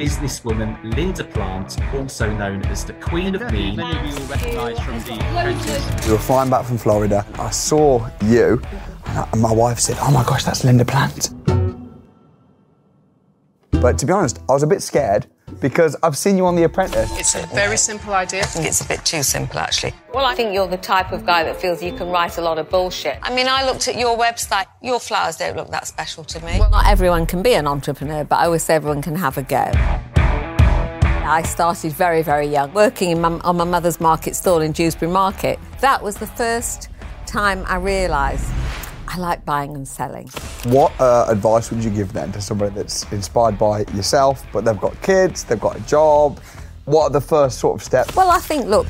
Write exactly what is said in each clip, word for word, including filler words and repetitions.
businesswoman Linda Plant, also known as the Queen of Mean. Many of you will recognise from The Apprentice. We were flying back from Florida. I saw you, and my wife said, "Oh my gosh, that's Linda Plant." But to be honest, I was a bit scared because I've seen you on The Apprentice. It's a very simple idea. I think it's a bit too simple, actually. Well, I think you're the type of guy that feels you can write a lot of bullshit. I mean, I looked at your website. Your flowers don't look that special to me. Well, not everyone can be an entrepreneur, but I always say everyone can have a go. I started very, very young, working in my, on my mother's market stall in Dewsbury Market. That was the first time I realised I like buying and selling. What uh, advice would you give then to somebody that's inspired by yourself, but they've got kids, they've got a job? What are the first sort of steps? Well, I think, look...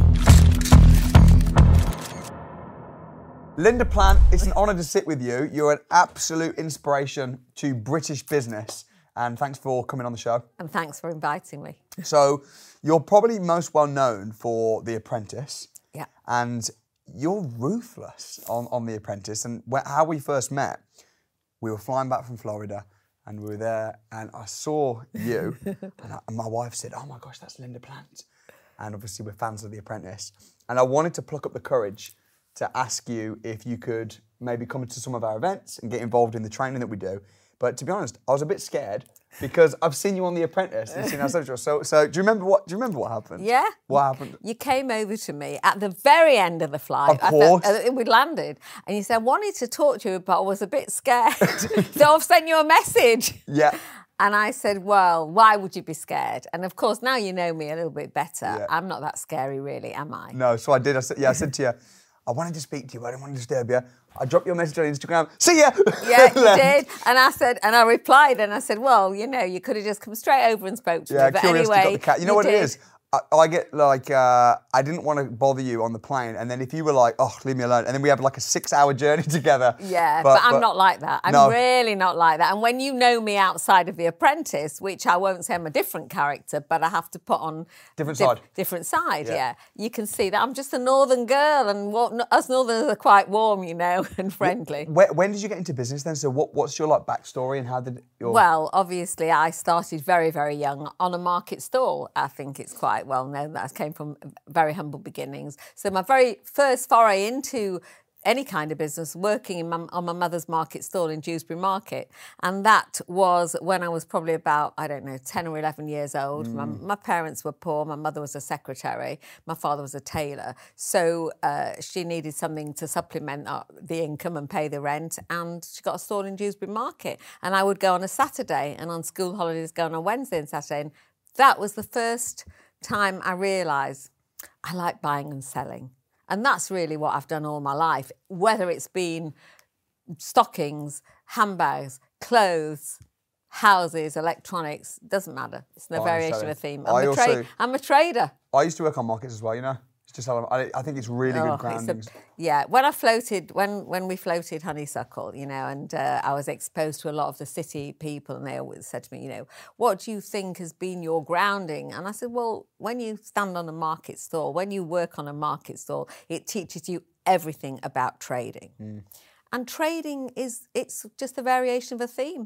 Linda Plant, it's an honour to sit with you. You're an absolute inspiration to British business. And thanks for coming on the show. And thanks for inviting me. So, you're probably most well known for The Apprentice. Yeah. And you're ruthless on, on The Apprentice. And wh- how we first met, we were flying back from Florida and we were there and I saw you and, I, and my wife said, "Oh my gosh, that's Linda Plant." And obviously we're fans of The Apprentice. And I wanted to pluck up the courage to ask you if you could maybe come to some of our events and get involved in the training that we do. But to be honest, I was a bit scared because I've seen you on The Apprentice and seen our social. So, so do you remember what? Do you remember what happened? Yeah. What happened? You came over to me at the very end of the flight. Of course. I, we landed, and you said, "I wanted to talk to you, but I was a bit scared, so I've sent you a message." Yeah. And I said, "Well, why would you be scared?" And of course, now you know me a little bit better. Yeah. I'm not that scary, really, am I? No. So I did. I said, yeah. I said to you, I wanted to speak to you, but I didn't want to disturb you. I dropped your message on Instagram. See ya. Yeah, you did. And I said, and I replied, and I said, "Well, you know, you could have just come straight over and spoke to Yeah, me." But curiosity anyway, got the cat. You know you what did. it is? I, I get like, uh, I didn't want to bother you on the plane, and then if you were like, "Oh, leave me alone," and then we have like a six-hour journey together. Yeah, but, but I'm but, not like that. I'm no. really not like that. And when you know me outside of The Apprentice, which I won't say I'm a different character, but I have to put on... Different dif- side. Different side, Yeah. yeah. You can see that I'm just a northern girl, and what, us northerners are quite warm, you know, and friendly. When, when did you get into business then? So what, what's your like backstory and how did your... Well, obviously, I started very, very young on a market stall. I think it's quite well known that I came from very humble beginnings. So my very first foray into any kind of business, working in my, on my mother's market stall in Dewsbury Market. And that was when I was probably about, I don't know, ten or eleven years old. Mm. My, my parents were poor. My mother was a secretary. My father was a tailor. So uh, she needed something to supplement uh, the income and pay the rent. And she got a stall in Dewsbury Market. And I would go on a Saturday, and on school holidays go on a Wednesday and Saturday. And that was the first time I realised I like buying and selling. And that's really what I've done all my life, whether it's been stockings, handbags, clothes, houses, electronics, doesn't matter. It's no variation of a theme. I'm, I a also, tra- I'm a trader. I used to work on markets as well, you know. It's just how I, I think it's really Oh, good it's grounding. a- yeah, when I floated, when when we floated Honeysuckle, you know, and uh, I was exposed to a lot of the city people, and they always said to me, you know, "What do you think has been your grounding?" And I said, well, when you stand on a market stall, when you work on a market stall, it teaches you everything about trading. Mm. And trading is, it's just a variation of a theme.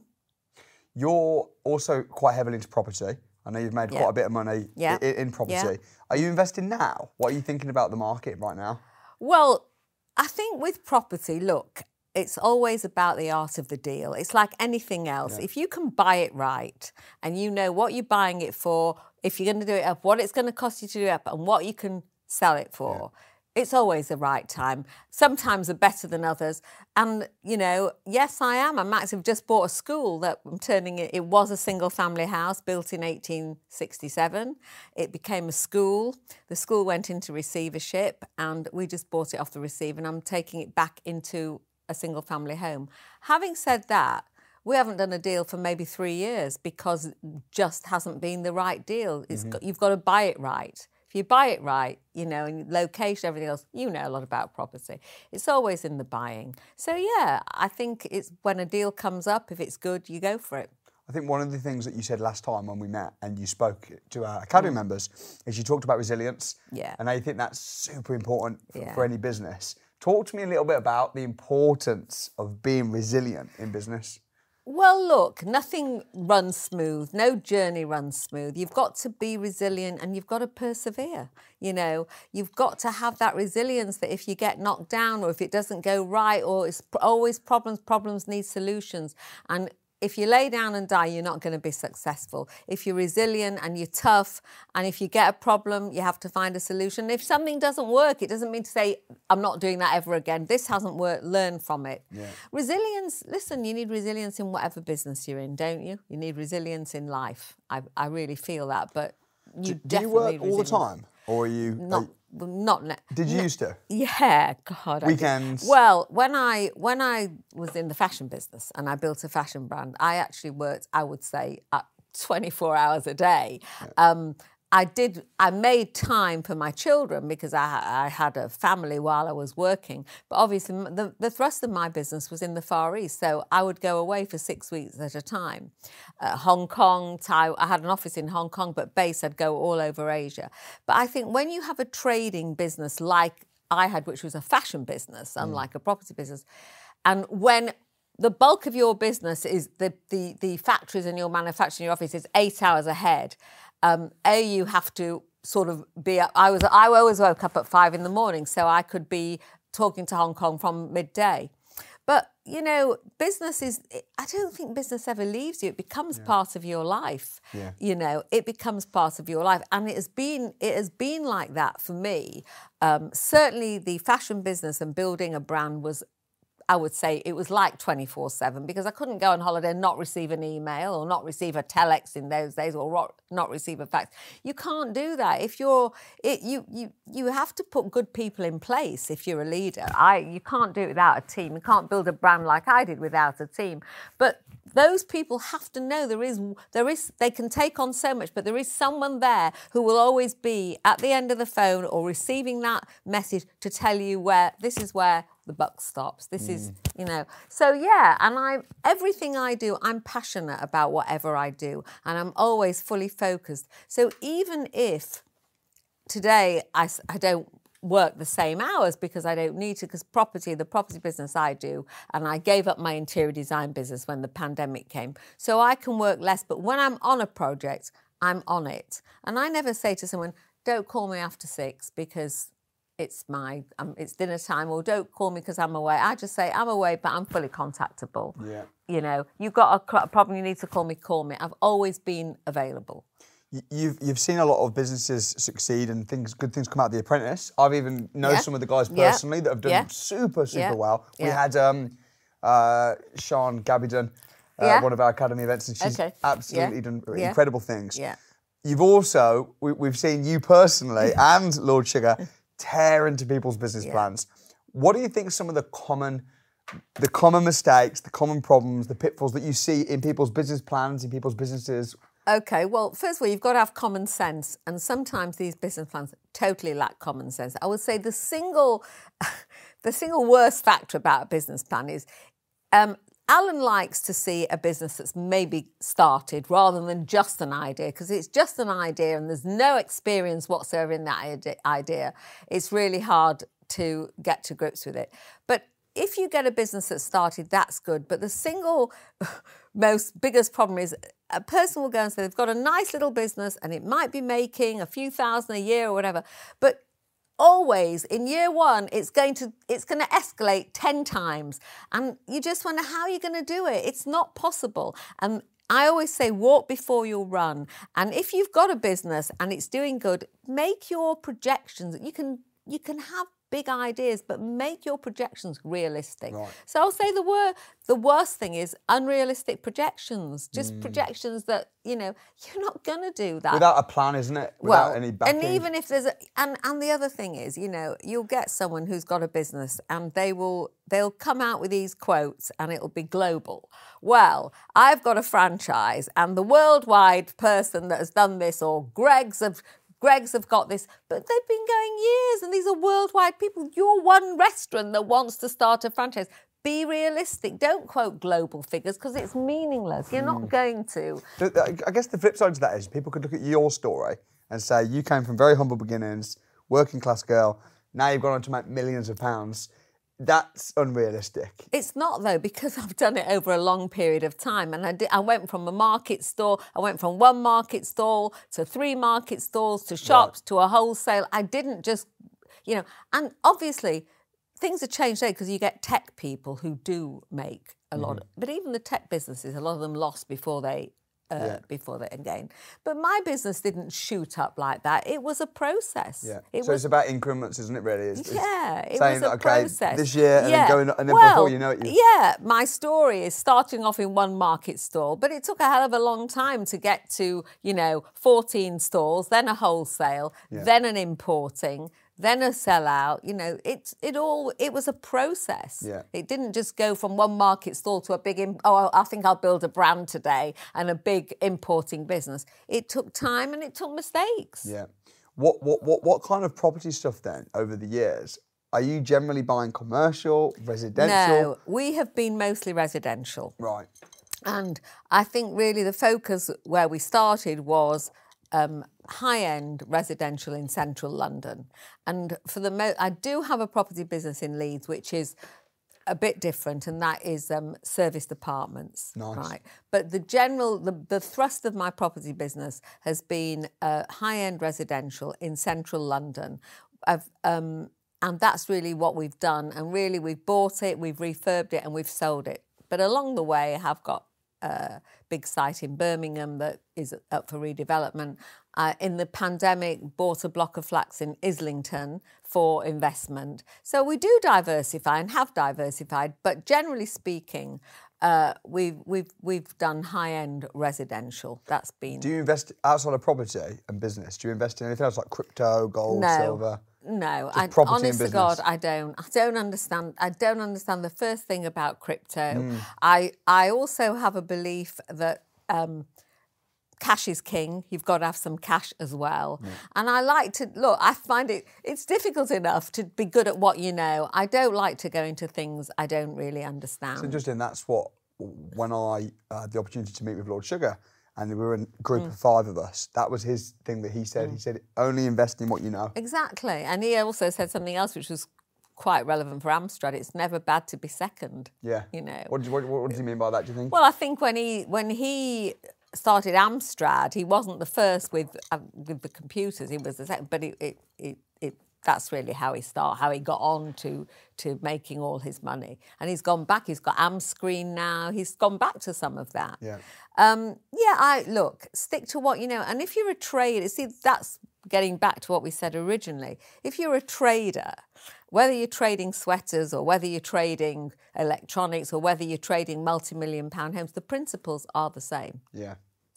You're also quite heavily into property. I know you've made Yeah. quite a bit of money Yeah. in, in property. Yeah. Are you investing now? What are you thinking about the market right now? Well, I think with property, look, it's always about the art of the deal. It's like anything else. Yeah. If you can buy it right and you know what you're buying it for, if you're going to do it up, what it's going to cost you to do it up, and what you can sell it for, yeah. it's always the right time. Sometimes are better than others. And, you know, yes, I am. I'm actually just bought a school that I'm turning it. It was a single family house built in eighteen sixty-seven. It became a school. The school went into receivership and we just bought it off the receiver, and I'm taking it back into a single family home. Having said that, we haven't done a deal for maybe three years because it just hasn't been the right deal. It's mm-hmm. got, you've got to buy it right. If you buy it right, you know, and location, everything else, you know a lot about property. It's always in the buying. So, yeah, I think it's when a deal comes up, if it's good, you go for it. I think one of the things that you said last time when we met and you spoke to our Academy mm. members is you talked about resilience. Yeah. And I think that's super important for, yeah. for any business. Talk to me a little bit about the importance of being resilient in business. Well, look, nothing runs smooth. No journey runs smooth. You've got to be resilient and you've got to persevere. You know, you've got to have that resilience that if you get knocked down or if it doesn't go right or it's always problems, problems need solutions. And if you lay down and die, you're not going to be successful. If you're resilient and you're tough, and if you get a problem, you have to find a solution. If something doesn't work, it doesn't mean to say, I'm not doing that ever again. This hasn't worked, learn from it. Yeah. Resilience, listen, you need resilience in whatever business you're in, don't you? You need resilience in life. I, I really feel that, but you do, definitely do you work need all the resilience. time? Or are you... Not, are, not ne- Did you ne- used to? Yeah, God. Weekends? I well, when I when I was in the fashion business and I built a fashion brand, I actually worked, I would say, at twenty-four hours a day. Yeah. Um, I did. I made time for my children because I, I had a family while I was working. But obviously, the, the thrust of my business was in the Far East, so I would go away for six weeks at a time. Uh, Hong Kong, Thai. I had an office in Hong Kong, but base I'd go all over Asia. But I think when you have a trading business like I had, which was a fashion business, mm. unlike a property business, and when the bulk of your business is the the, the factories and your manufacturing, your office is eight hours ahead. Um, A, you have to sort of be up. I was I always woke up at five in the morning, so I could be talking to Hong Kong from midday. But you know, business is. I don't think business ever leaves you. It becomes yeah. part of your life. Yeah. You know, it becomes part of your life, and it has been it has been like that for me. Um, certainly, the fashion business and building a brand was, I would say it was like twenty-four seven because I couldn't go on holiday and not receive an email or not receive a telex in those days or not receive a fax. You can't do that. If you're, it, you you you have to put good people in place if you're a leader. I You can't do it without a team. You can't build a brand like I did without a team. But those people have to know there is, there is, they can take on so much, but there is someone there who will always be at the end of the phone or receiving that message to tell you where, this is where the buck stops. This mm. is, you know. So yeah, and I everything I do, I'm passionate about whatever I do, and I'm always fully focused. So even if today I, I don't work the same hours because I don't need to, because property, the property business I do, and I gave up my interior design business when the pandemic came, so I can work less. But when I'm on a project, I'm on it, and I never say to someone, "Don't call me after six," because it's my, um, it's dinner time, or don't call me because I'm away. I just say, I'm away, but I'm fully contactable. Yeah. You know, you've got a problem, you need to call me, call me. I've always been available. You've you've seen a lot of businesses succeed and things, good things come out of The Apprentice. I've even known yeah. some of the guys personally yeah. that have done yeah. super, super yeah. well. We yeah. had um, uh, Sean Gabidon uh, yeah. one of our academy events, and she's okay. absolutely yeah. done yeah. incredible things. Yeah. You've also, we, we've seen you personally and Lord Sugar tear into people's business yeah. plans. What do you think are some of the common, the common mistakes, the common problems, the pitfalls that you see in people's business plans, in people's businesses? Okay, well, first of all, you've got to have common sense, and sometimes these business plans totally lack common sense. I would say the single, the single worst factor about a business plan is um, Alan likes to see a business that's maybe started rather than just an idea, because it's just an idea and there's no experience whatsoever in that idea. It's really hard to get to grips with it. But if you get a business that started, that's good. But the single most biggest problem is a person will go and say they've got a nice little business and it might be making a few thousand a year or whatever, but always in year one, it's going to it's going to escalate ten times. And you just wonder how you're going to do it. It's not possible. And I always say walk before you run. And if you've got a business and it's doing good, make your projections. You can you can have big ideas, but make your projections realistic. Right. So I'll say the wor- the worst thing is unrealistic projections. Just mm. projections that, you know, you're not going to do that. Without a plan, isn't it? Without well, any backing. And even if there's a... And, and the other thing is, you know, you'll get someone who's got a business and they will... They'll come out with these quotes and it'll be global. Well, I've got a franchise and the worldwide person that has done this, or Greg's of... Greg's have got this, but they've been going years, and these are worldwide people. You're one restaurant that wants to start a franchise. Be realistic. Don't quote global figures because it's meaningless. You're mm. not going to. I guess the flip side to that is people could look at your story and say you came from very humble beginnings, working class girl, now you've gone on to make millions of pounds. That's unrealistic. It's not though, because I've done it over a long period of time, and I did. I went from a market store. I went from one market stall to three market stalls to shops Right. to a wholesale. I didn't just, you know, and obviously things have changed today because you get tech people who do make a lot. Mm-hmm. Of, but even the tech businesses, a lot of them lost before they. Uh, Yeah. Before they again, but my business didn't shoot up like that. It was a process. Yeah. It so was it's about increments, isn't it? Really? It's, it's yeah, it saying was that, a okay, process. this year and yeah. then going, and then well, before you know it, you. Yeah, my story is starting off in one market stall, but it took a hell of a long time to get to, you know, fourteen stalls, then a wholesale, Yeah. then an importing, then a sellout. You know, it it all it was a process. Yeah. It didn't just go from one market stall to a big. Imp- oh, I think I'll build a brand today and a big importing business. It took time and it took mistakes. Yeah. What what what what kind of property stuff then over the years? Are you generally buying commercial, residential? No, we have been mostly residential. Right. And I think really the focus where we started was um, high-end residential in central London. And for the mo- I do have a property business in Leeds, which is a bit different, and that is um, serviced apartments. Nice. Right. But the general, the, the thrust of my property business has been uh, high-end residential in central London. I've, um, and that's really what we've done. And really, we've bought it, we've refurbed it, and we've sold it. But along the way, I have got a big site in Birmingham that is up for redevelopment. Uh, in the pandemic, bought a block of flats in Islington for investment. So we do diversify and have diversified, but generally speaking, uh, we've we've we've done high-end residential. That's been Do you invest outside of property and business? Do you invest in anything else like crypto, gold, No. silver? No, Just I, property and honest to business. God, I don't. I don't understand. I don't understand the first thing about crypto. Mm. I I also have a belief that um, cash is king. You've got to have some cash as well. And I like to look. I find it it's difficult enough to be good at what you know. I don't like to go into things I don't really understand. It's interesting. That's what when I uh, had the opportunity to meet with Lord Sugar, and we were a group Mm. of five of us. That was his thing that he said. He said, only invest in what you know. Exactly. And he also said something else which was quite relevant for Amstrad. It's never bad to be second. Yeah. You know. What, do you, what, what does he mean by that, do you think? Well, I think when he when he started Amstrad, he wasn't the first with uh, with the computers. He was the second, but it it, it, it that's really how he started, how he got on to to making all his money. And he's gone back. He's got Amscreen now. He's gone back to some of that. Yeah. Um, yeah, I look, stick to what you know. And if you're a trader, see, that's getting back to what we said originally. If you're a trader, whether you're trading sweaters or whether you're trading electronics or whether you're trading multi-million pound homes, the principles are the same. Yeah.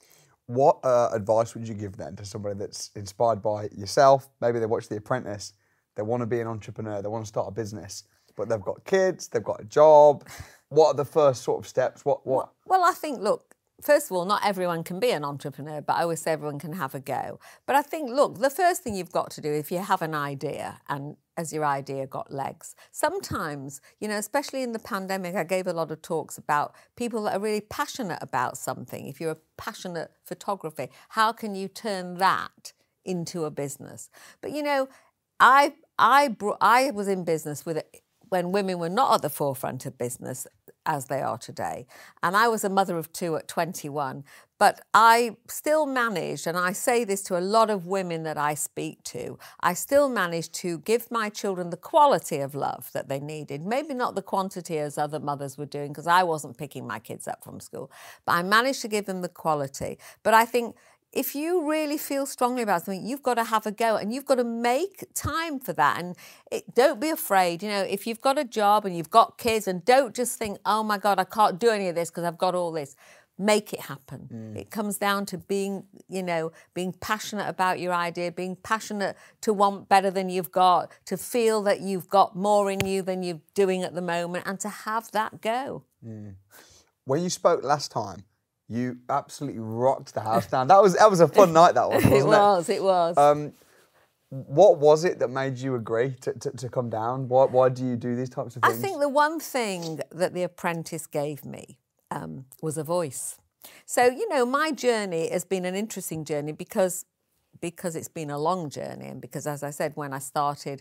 What uh, advice would you give then to somebody that's inspired by yourself? Maybe they watch The Apprentice, they want to be an entrepreneur, they want to start a business, but they've got kids, they've got a job. What are the first sort of steps? What? What? Well, I think, look, first of all, not everyone can be an entrepreneur, but I always say everyone can have a go. But I think, look, the first thing you've got to do, if you have an idea and has your idea got legs, sometimes, you know, especially in the pandemic, I gave a lot of talks about people that are really passionate about something. If you're a passionate photographer, how can you turn that into a business? But, you know, I I brought, I was in business with it when women were not at the forefront of business as they are today. And I was a mother of two at twenty-one. But I still managed, and I say this to a lot of women that I speak to, I still managed to give my children the quality of love that they needed. Maybe not the quantity as other mothers were doing, because I wasn't picking my kids up from school. But I managed to give them the quality. But I think if you really feel strongly about something, you've got to have a go and you've got to make time for that. And it, don't be afraid. You know, if you've got a job and you've got kids, and don't just think, oh my God, I can't do any of this because I've got all this. Make it happen. Mm. It comes down to being, you know, being passionate about your idea, being passionate to want better than you've got, to feel that you've got more in you than you're doing at the moment, and to have that go. Mm. When you spoke last time, you absolutely rocked the house down. That was that was a fun night, that was, wasn't it? It was, it was. Um, what was it that made you agree to, to, to come down? Why, why do you do these types of things? I think the one thing that The Apprentice gave me um, was a voice. So, you know, my journey has been an interesting journey because, because it's been a long journey, and because, as I said, when I started,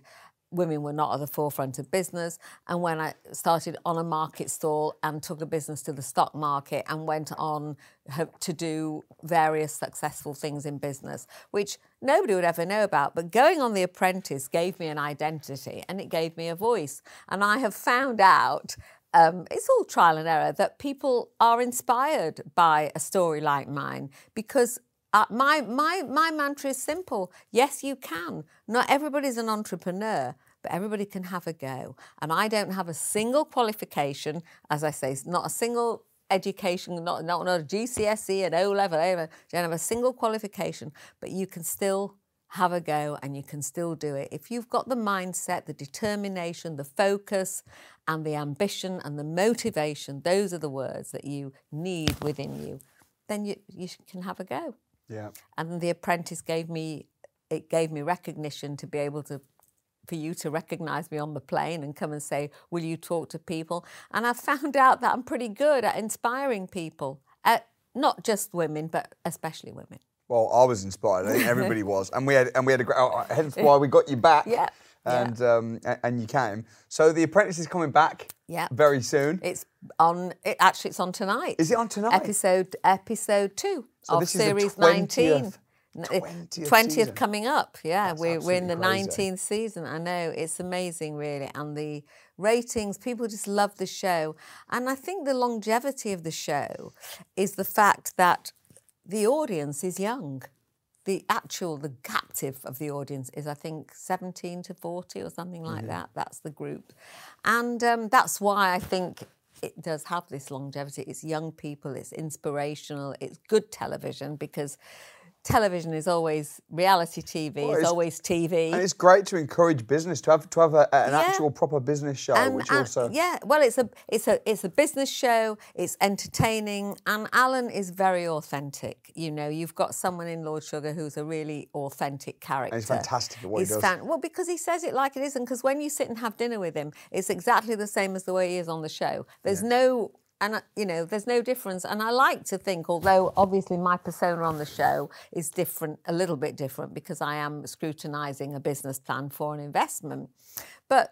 women were not at the forefront of business. And when I started on a market stall and took a business to the stock market and went on to do various successful things in business, which nobody would ever know about. But going on The Apprentice gave me an identity and it gave me a voice. And I have found out, um, it's all trial and error, that people are inspired by a story like mine because Uh, my, my, my mantra is simple. Yes, you can. Not everybody's an entrepreneur, but everybody can have a go. And I don't have a single qualification, as I say, not a single education, not, not, not a G C S E, an O-level, I don't have a single qualification, but you can still have a go and you can still do it. If you've got the mindset, the determination, the focus and the ambition and the motivation, those are the words that you need within you, then you, you can have a go. Yeah. And The Apprentice gave me, it gave me recognition to be able to, for you to recognise me on the plane and come and say, will you talk to people? And I found out that I'm pretty good at inspiring people, at not just women, but especially women. Well, I was inspired. I think everybody was. And we had, and we had a great, oh, hence why we got you back. Yeah. And, yeah. Um, and you came. So The Apprentice is coming back yeah. very soon. It's on, it, actually it's on tonight. Is it on tonight? Episode, episode two so of this series is the twentieth, nineteen. twentieth, twentieth coming up, yeah. That's we're, we're in the absolutely crazy. nineteenth season. I know, it's amazing, really. And the ratings, people just love the show. And I think the longevity of the show is the fact that the audience is young. The actual, the captive of the audience is, I think, seventeen to forty or something like mm-hmm. that. That's the group. And um, that's why I think it does have this longevity. It's young people, it's inspirational, it's good television, because television is always reality T V, well, it's, it's always T V. And it's great to encourage business, to have to have a, an yeah. actual proper business show, and, which and, also... Yeah, well, it's a, it's, a, it's a business show, it's entertaining, and Alan is very authentic. You know, you've got someone in Lord Sugar who's a really authentic character. And he's fantastic at what he's he does. Fan- well, because he says it like it is, and because when you sit and have dinner with him, it's exactly the same as the way he is on the show. There's yeah. no... And, you know, there's no difference. And I like to think, although obviously my persona on the show is different, a little bit different, because I am scrutinising a business plan for an investment. But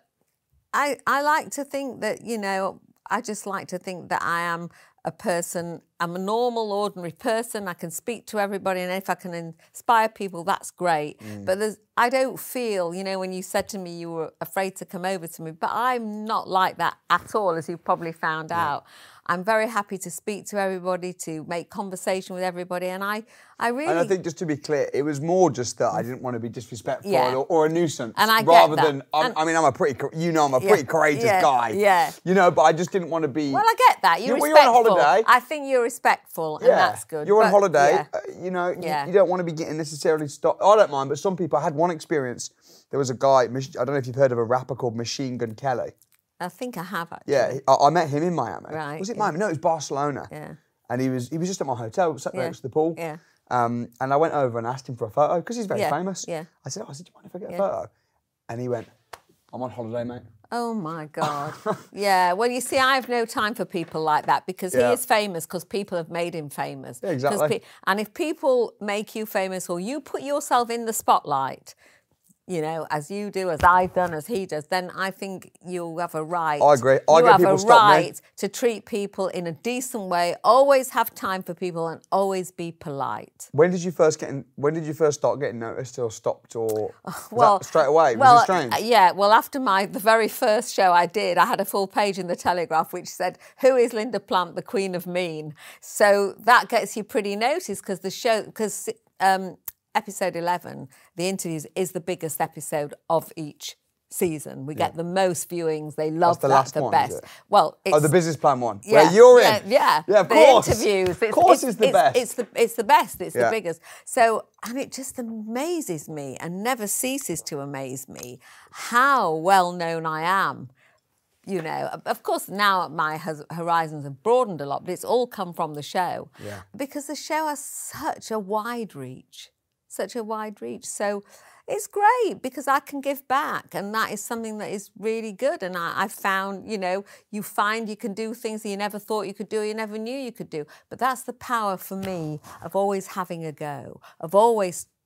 I, I like to think that, you know, I just like to think that I am a person, I'm a normal, ordinary person. I can speak to everybody, and if I can inspire people, that's great. Mm. But there's, I don't feel, you know, when you said to me you were afraid to come over to me, but I'm not like that at all, as you've probably found yeah. out. I'm very happy to speak to everybody, to make conversation with everybody, and I, I really... And I think, just to be clear, it was more just that I didn't want to be disrespectful yeah. or, or a nuisance, and I rather get that. than... I'm, and, I mean, I'm a pretty, you know, I'm a pretty yeah, courageous yeah, guy. Yeah. You know, but I just didn't want to be... Well, I get that. You're you, respectful. You're on holiday. I think you're respectful, and yeah. that's good. You're but, on holiday. Yeah. Uh, you know, yeah. you, you don't want to be getting necessarily stopped. I don't mind, but some people... I had one experience. There was a guy, I don't know if you've heard of a rapper called Machine Gun Kelly. I think I have, actually. Yeah, I, I met him in Miami. Right. Was it yeah. Miami? No, it was Barcelona. Yeah. And he was he was just at my hotel, sat yeah. next to the pool. Yeah. Um, and I went over and asked him for a photo, because he's very yeah. famous. Yeah. I said, oh, I said, do you mind if I get yeah. a photo? And he went, I'm on holiday, mate. Oh, my God. yeah, well, you see, I have no time for people like that, because yeah. he is famous because people have made him famous. Yeah, exactly. Pe- and if people make you famous, or you put yourself in the spotlight, you know, as you do, as I've done, as he does, then I think you have a right. I agree. I you get have people a stop right me. to treat people in a decent way, always have time for people, and always be polite. When did you first get in, when did you first start getting noticed or stopped, or was well, that straight away? Was well, it strange? Uh, yeah, well, after my the very first show I did, I had a full page in the Telegraph which said, "Who is Linda Plant, the Queen of Mean?" So that gets you pretty noticed, because the show, because um, episode eleven, the interviews, is the biggest episode of each season. We yeah. get the most viewings. They love That's the that last the one, best. is it? Well, it's, oh, the business plan one, yeah, where you're yeah, in. Yeah, yeah, of the course. interviews. It's, of course, it's, it's the it's, best. It's the it's the best. It's yeah. the biggest. So, and it just amazes me, and never ceases to amaze me, how well known I am. You know, of course, now my horizons have broadened a lot, but it's all come from the show. Yeah. Because the show has such a wide reach, such a wide reach. So it's great, because I can give back, and that is something that is really good. And I, I found, you know, you find you can do things that you never thought you could do, you never knew you could do. But that's the power for me of always having a go, of always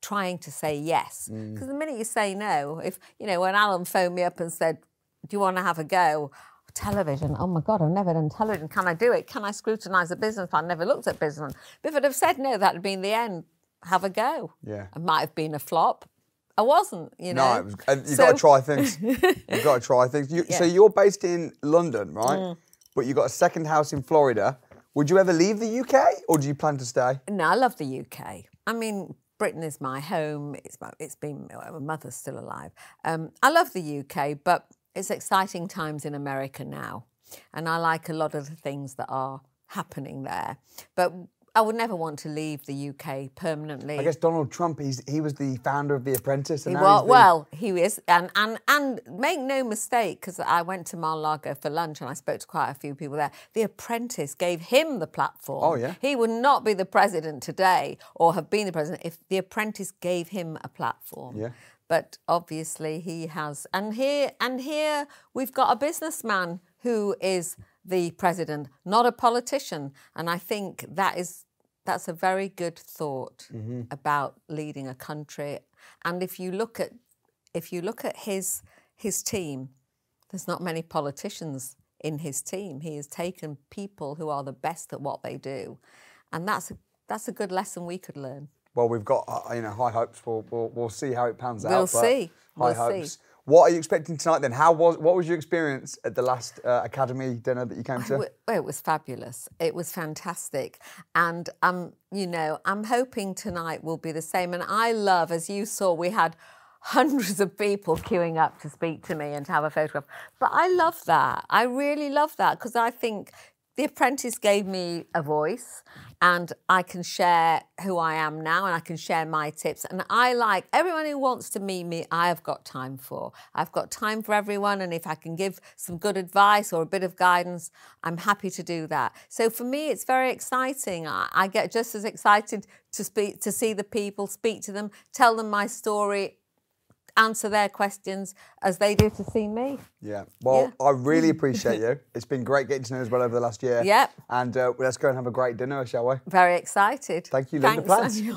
trying to say yes. Mm. Because the minute you say no, if, you know, when Alan phoned me up and said, do you want to have a go? Television, oh my God, I've never done television. Can I do it? Can I scrutinise a business plan? I never looked at business. But if I'd have said no, that would been the end. Have a go. Yeah. It might have been a flop. I wasn't, you know. No, it was, and you've So- got to try things. You've got to try things. You, Yeah. So you're based in London, right? Mm. But you've got a second house in Florida. Would you ever leave the U K, or do you plan to stay? No, I love the U K. I mean, Britain is my home. It's my, it's been, my mother's still alive. Um, I love the U K, but it's exciting times in America now. And I like a lot of the things that are happening there. But I would never want to leave the U K permanently. I guess Donald Trump, he's, he was the founder of The Apprentice. And He now wa- he's the... Well, he is, and and and make no mistake, because I went to Mar-a-Lago for lunch and I spoke to quite a few people there. The Apprentice gave him the platform. Oh, yeah. He would not be the president today, or have been the president, if The Apprentice gave him a platform. Yeah. But obviously he has, and here and here we've got a businessman who is the president, not a politician, and I think that is. That's a very good thought Mm-hmm. about leading a country. And if you look at if you look at his his team, there's not many politicians in his team. He has taken people who are the best at what they do, and that's a, that's a good lesson we could learn. Well, we've got uh, you know high hopes. We'll, we'll we'll see how it pans out. We'll but see. High We'll hopes. see. What are you expecting tonight then? How was what was your experience at the last uh, Academy dinner that you came to? W- It was fabulous. It was fantastic. And, um, you know, I'm hoping tonight will be the same. And I love, as you saw, we had hundreds of people queuing up to speak to me and to have a photograph. But I love that. I really love that, because I think The Apprentice gave me a voice, and I can share who I am now, and I can share my tips. And I like everyone who wants to meet me, I have got time for. I've got time for everyone, and if I can give some good advice or a bit of guidance, I'm happy to do that. So for me, it's very exciting. I, I get just as excited to speak, to see the people, speak to them, tell them my story, answer their questions as they do to see me. Yeah. Well, Yeah. I really appreciate you. It's been great getting to know you as well over the last year. Yep. And uh, let's go and have a great dinner, shall we? Very excited. Thank you, Linda Thanks, Plant. Daniel.